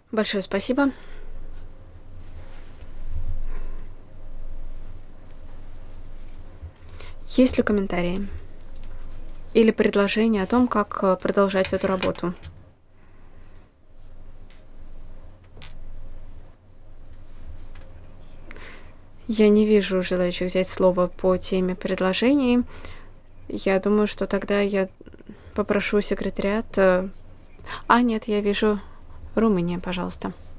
Большое спасибо. Есть ли комментарии или предложения о том, как продолжать эту работу? Я не вижу желающих взять слово по теме предложений. Я думаю, что тогда я попрошу секретариат. Нет, я вижу Румыния, пожалуйста.